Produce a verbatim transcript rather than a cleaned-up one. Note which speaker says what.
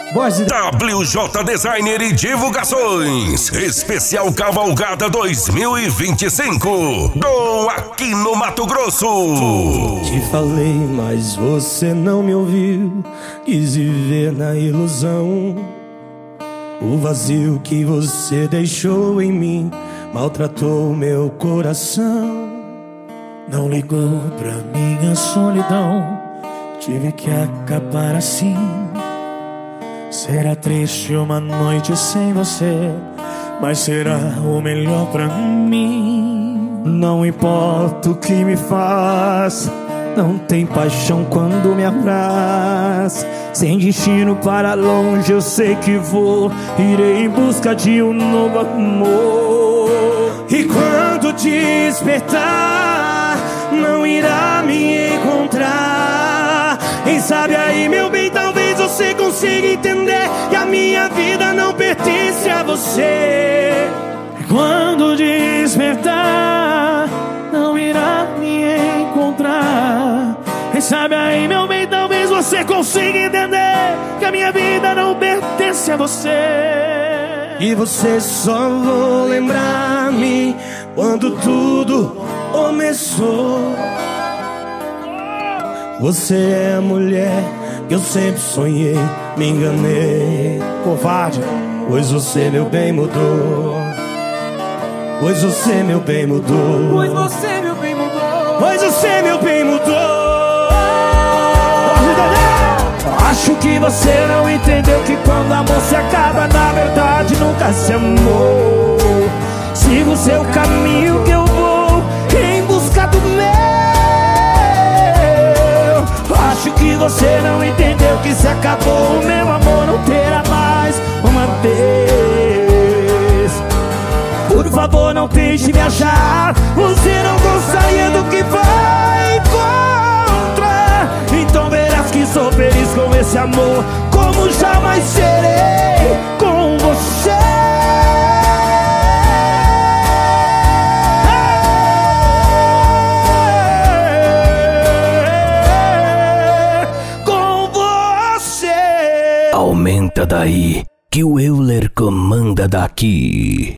Speaker 1: Voz de...
Speaker 2: W J Designer e Divulgações. Especial Cavalgada dois mil e vinte e cinco. Do aqui no Mato Grosso.
Speaker 1: Te falei, mas você não me ouviu. Quis viver na ilusão. O vazio que você deixou em mim maltratou meu coração. Não ligou pra minha solidão. Tive que acabar assim. Será triste uma noite sem você, mas será o melhor pra mim. Não importa o que me faz, não tem paixão quando me abraça. Sem destino para longe eu sei que vou. Irei em busca de um novo amor. E quando despertar, não irá me encontrar. Quem sabe aí, meu bem, talvez você consiga entender que a minha vida não pertence a você. Quando despertar, não irá me encontrar. Quem sabe aí, meu bem, talvez você consiga entender que a minha vida não pertence a você. E você só vou lembrar-me quando tudo começou. Você é a mulher que eu sempre sonhei. Me enganei, covarde, pois você, meu bem, mudou. Pois você, meu bem, mudou.
Speaker 3: Pois você, meu bem, mudou.
Speaker 1: Pois você, meu bem, mudou. Acho que você não entendeu que quando amor se acaba, na verdade nunca se amou. Siga o seu caminho que eu vou em busca do meu. Acho que você não entendeu que se acabou o meu amor, não terá mais uma vez. Por favor, não tente me achar. Você não gostaria do que vai encontrar. Então verás que sou feliz com esse amor, como jamais serei com você.
Speaker 2: Aumenta daí, que o Euler comanda daqui.